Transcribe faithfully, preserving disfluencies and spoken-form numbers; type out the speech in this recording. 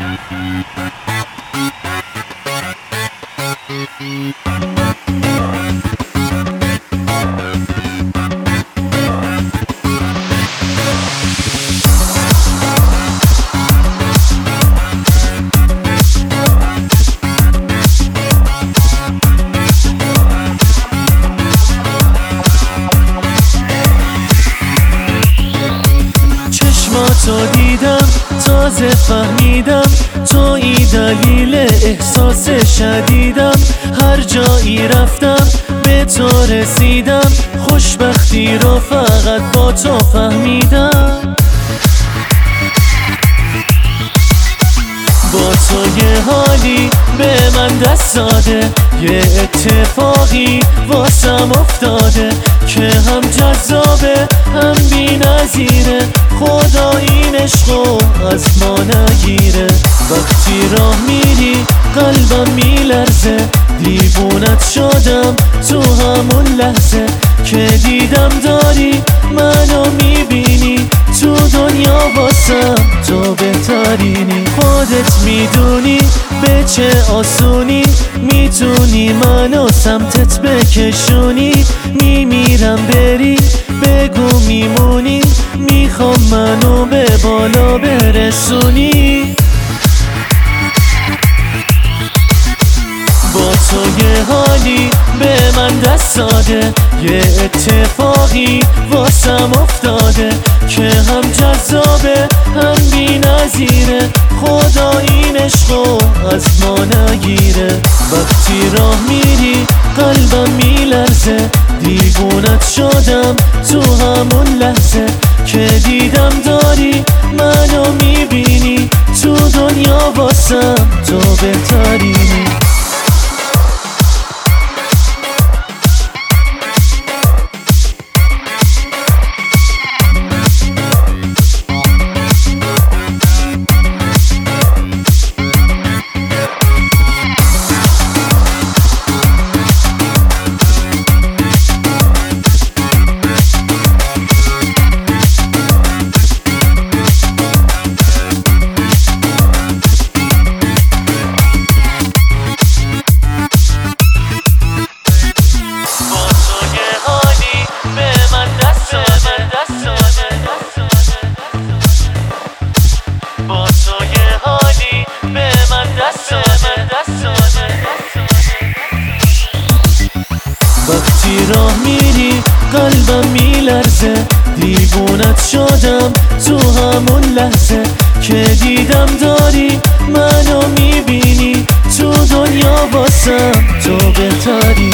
تو دیدم تازه فهمیدم تویی دلیل احساس شدیدم. هر جایی رفتم به تو رسیدم، خوشبختی رو فقط با تو فهمیدم. با تو یه حالی به من دست داده، یه اتفاقی واسم افتاده که هم جذابه هم بی نظیره. خدا این عشقو از ما نگیره. وقتی راه میری قلبم میلرزه، دیوونت شدم تو همون لحظه که دیدم داری منو میبینی. تو دنیا واسم تو بهترینی. خودت میدونی به چه آسونی میتونی منو سمتت بکشونی. میمیرم بری بگو میمونی، میخوام منو به بالا برسونی. با تو یه حالی به من دست داده، یه اتفاقی واسم افتاده که هم جذابه هم بی نظیره. خدا این عشقو از ما نگیره. وقتی راه میری قلبم میلرزه، دیوونت شدم تو همون لحظه که دیدم داری منو میبینی. تو دنیا واسم تو بهترینی. با تو یه حالی به من دست داده. وقتی راه میری قلبم میلرزه، دیوونت شدم تو همون لحظه که دیدم داری منو میبینی. تو دنیا واسم تو بهتری.